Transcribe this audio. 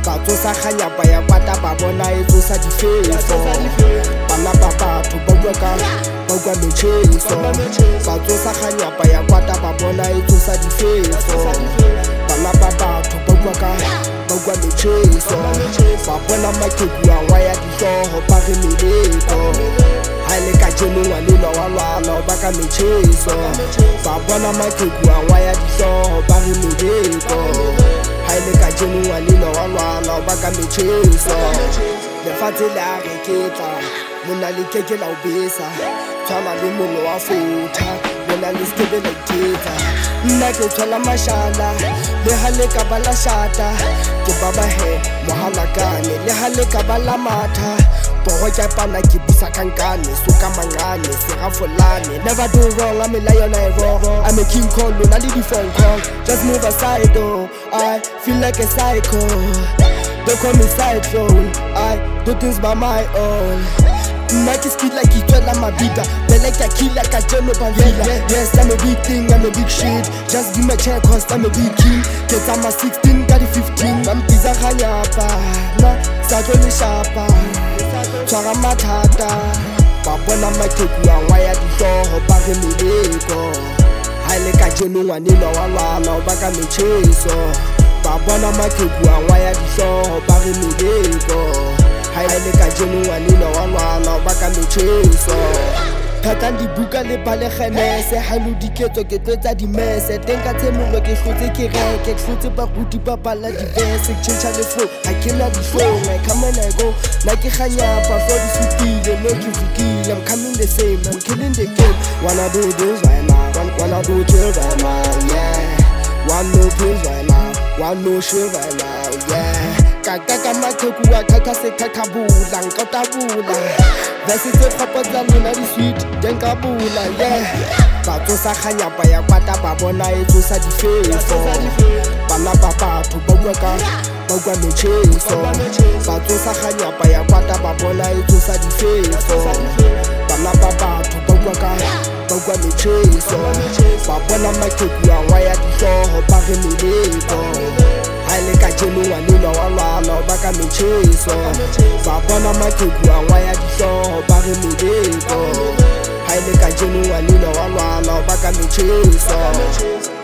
ba tsosa kganyapa ya kwata ba bona e tsosa difefo bana ba batho ba bua ka ba bua metjheso ba tsosa kganyapa ya kwata ba bona e tsosa difefo bana ba batho ba bua ka ba bua metjheso ba bona maqheku a wa ya dihlooho ba re meleko ha le ka jeno ngwanela wa lwana ba ka metjheso ba bona maqheku a wa ya dihlooho ba re meleko ha le ka jeno ngwanela wa lwana ba ka metjheso lefatshe le a reketla mona le keke la o besa tshwana le molo wa fotha mona le skebe la iketsa nna ke tshwala mashala le ha le ka bala shata ke baba he mohalakane le ha le ka bala matha boro ke pana ke bisa kankane soka mangane serafolane never do wrong I'm a lion I roar I'm a king call lona le di phone call just move aside oh I feel like a psycho they call me cyclone I do things by my own Nike speed like he twirl my beater they like a killer ka jeno bandila yes I'm a big thing I'm a big shit just give me a check cause I'm a big king get I'm a 16 got a 15 I'm pizza khanyapa na sa tlo le shapa tshwara mathata ba bona maqheku a wa ya dihlooho ba re meleko ha le ka jeno ngwanela wa lwana ba ka metjheso ba bona maqheku a wa ya dihlooho ba re meleko ha le ka jeno ngwanela wa lwana ba ka metjheso Phatang dibuka le bale kgemese ha lo diketso ke tlotsa dimese teng ka tshemolo ke hlotse ke reke ke hlotse ba ruti ba bala diverse ke tjhentjha le flow ha ke na dihlong I come and I go na ke khanyapa for di supile no ke vukile I'm coming the same I'm killing the game wanna do this right now wanna do this right now yeah one no pills right now one no shit right now yeah Kaka maqheku a qhaqha se qhaqhabula nkotabula Vese tse papa tsa lona di sweet denka bula yeah ba tsosa kganyapa ya kwata ba bona e tsosa difefo bana ba batho ba bua ka ba bua metjheso ba tsosa kganyapa ya kwata ba bona e tsosa difefo bana ba batho ba bua ka ba bua metjheso ba bona maqheku a wa ya dihlooho ba re meleko ha le ka jeno ngwanela wa lwana ba ka metjheso ba bona maqheku a wa ya dihlooho ba re meleko ha le ka jeno ngwanela wa lwana ba ka metjheso